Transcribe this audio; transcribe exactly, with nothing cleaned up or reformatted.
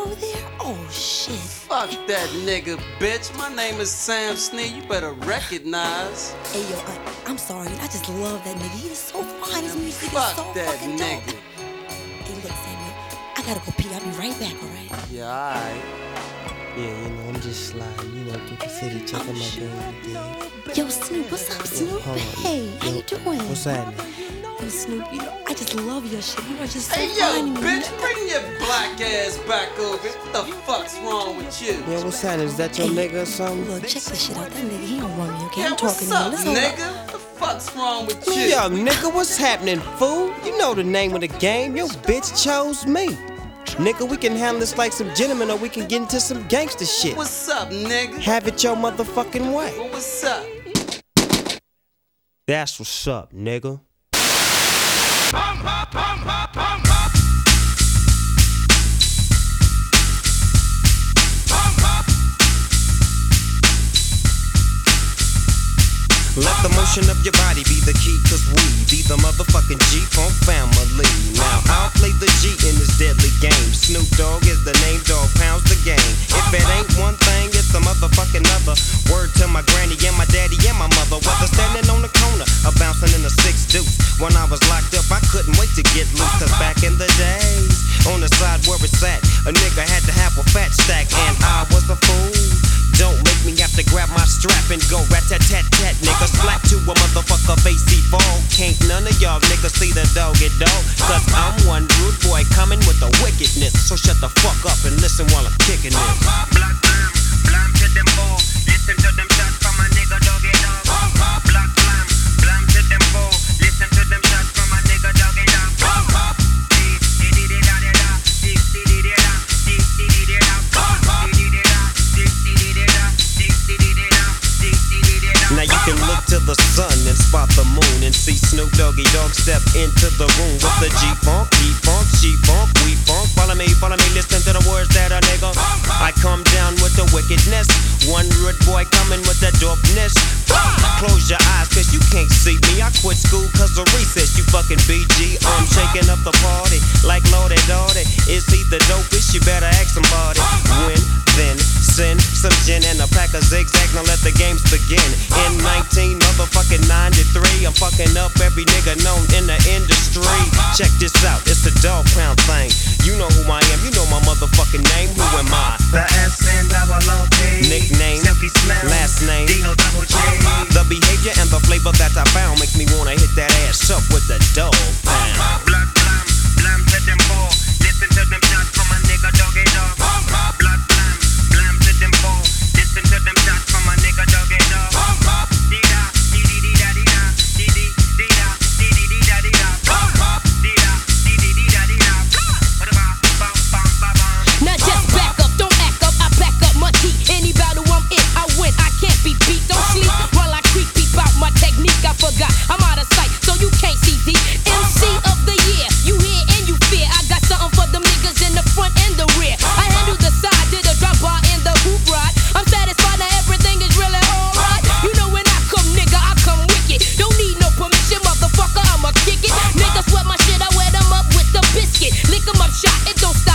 over there? Oh shit. Fuck that nigga, bitch. My name is Sam Snead. You better recognize. Hey yo, I, I'm sorry. I just love that nigga. He is so fine. His music Fuck is so that fucking nigga. dope. Hey, look, Samuel. I gotta go pee. I'll be right back, alright? Yeah, alright. Yeah, you know, I'm just sliding, you know, through the city, checking my game. Yo, Snoop, what's up, Snoop? Hold on. Hey, how Yo, you doing? What's happening? Yo, Snoop, you know, I just love your shit. You are just so Hey, yo, fine to me. bitch, bring your black ass back over. What the fuck's wrong with you? Yeah, what's happening? Is that your Hey, nigga or something? Look, check this shit out. That nigga, he don't run me, okay? Yeah, I'm talking what's to up, you. Let's hold nigga? up. What the fuck's wrong with you? Yo, nigga, what's happening, fool? You know the name of the game. Your bitch chose me. Nigga, we can handle this like some gentlemen or we can get into some gangster shit. What's up, nigga? Have it your motherfucking way. Well, what's up? That's what's up, nigga. Let the motion of your body be the key, cause we be the motherfucking G-Funk family. Now I'll play the G in this deadly game. Snoop Dogg is the name, dog pounds the game. If it ain't one thing, it's a motherfucking other. Word to my granny and my daddy and my mother. Whether standing on the corner or bouncing in a six deuce. When I was locked up, I couldn't wait to get loose. Cause back in the days, on the side where it's at, a nigga had to have a fat stack, and I was a fool. Don't make me have to grab my strap and go rat-tat-tat-tat, nigga. Slap to a motherfucker face he fall. Can't none of y'all niggas see the dog get dog. Cause I'm one rude boy coming with the wickedness. So shut the fuck up and listen while I'm kicking this. Black blam, blam to them four. Listen to them shots from a nigga doggy dog. Black blam, blam to them four. Listen to them shots from a nigga doggy dog. Now you can look to the sun and spot the moon and see Snoop Doggy Dogg step into the room with the G-Funk, E-Funk, She-Funk, We-Funk. Follow me, follow me, listen to the words that a nigga. I come down with the wickedness. One rude boy coming with the dopeness. Close your eyes cause you can't see me. I quit school cause of recess, you fucking B G. I'm shaking up the party like Lordy Dordy. Is he the dopest? You better ask somebody. When, then, send some gin and a pack of zigzag. Now let the games begin. In nineteen motherfucking ninety-three, I'm fucking up every nigga known in the industry. Check this out, it's the dog pound thing. You know who I am, you know my motherfucking name. Who am I? The S and double O P. Nickname, Silky Slim, last name, Dino double J. the behavior and the flavor that I found makes me wanna hit that ass up with the dog pound. Black blam, blam to them four. Listen to them shots from a nigga doggy dog. Black blam, blam to them four. Listen to them shots from a nigga doggy dog. Dee-da, dee-dee-dee-da, dee-da, dee-dee-dee-da, dee-dee-dee-da, dee-da, dee-da, dee-dee-dee-da, dee-da. Now just back up, don't act up, I back up my heat. Any battle I'm in, I win, I can't be beat. Don't sleep while I creep, peep out my technique. I forgot, I'm out of sight, so you can't see the M C of the year. You hear and you fear, I got something for them niggas in the front and the rear. I handle the side, did a drop bar in the hoop ride. I'm satisfied that everything is really alright. You know when I come, nigga, I come wicked. Don't need no permission, motherfucker, I'ma kick it. Niggas sweat my shit, I wear them up with the biscuit. Lick them up, shot, it don't